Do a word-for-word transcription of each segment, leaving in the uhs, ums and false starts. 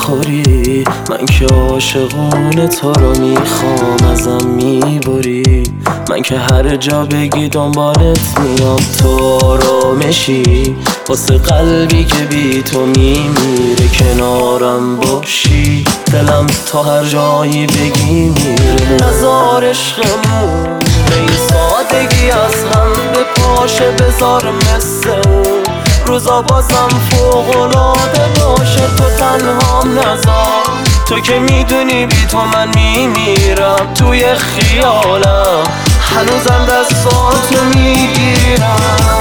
میخوری، من که عاشقونه تو رو میخوام ازم میبری. من که هر جا بگی دنبالت میام تو آرامشی، واسه قلبی که بی تو میمیره کنارم باشی. دلم تا هر جایی بگی میره. نزار عشقمون به این سادگی از هم به پاشه، بذار مثل اون روزا بازم فوق‌العاده باشه. تو تنهام نذار، تو که میدونی بی تو من میمیرم. توی خیالم هنوزم دستاتو میگیرم.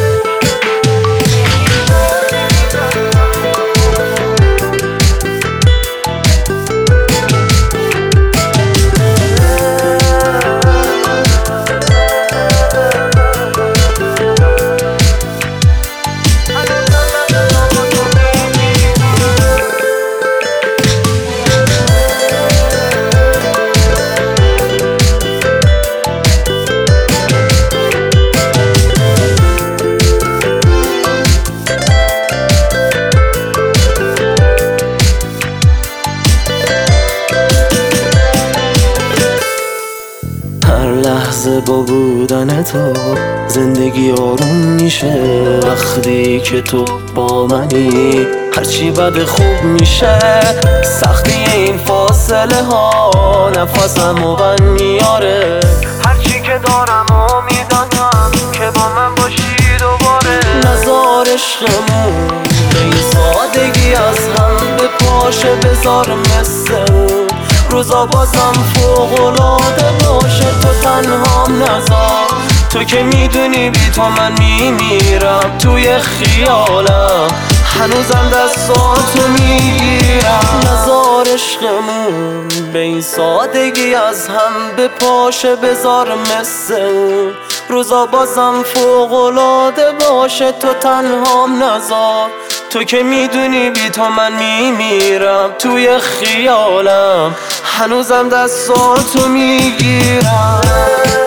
هر لحظه با بودن تو زندگی آروم میشه. وقتی که تو با منی هرچی بد خوب میشه. سختی این فاصله ها نفسم و من میاره. هرچی که دارم و میدانم که با من باشی دوباره. نزار عشقمون به این سادگی از هم به پاشه، بذار مثل اون روزا بازم فوق‌العاده باشه. تو تنهام نذار، تو که میدونی بی تو من میمیرم. توی خیالم هنوزم دستاتو میگیرم. نزار عشقمون به این سادگی از هم به پاشه، بذار مثل اون روزا بازم فوق‌العاده باشه. تو تنهام نذار، تو که میدونی بی تو من میمیرم. توی خیالم هنوزم دستاتو میگیرم.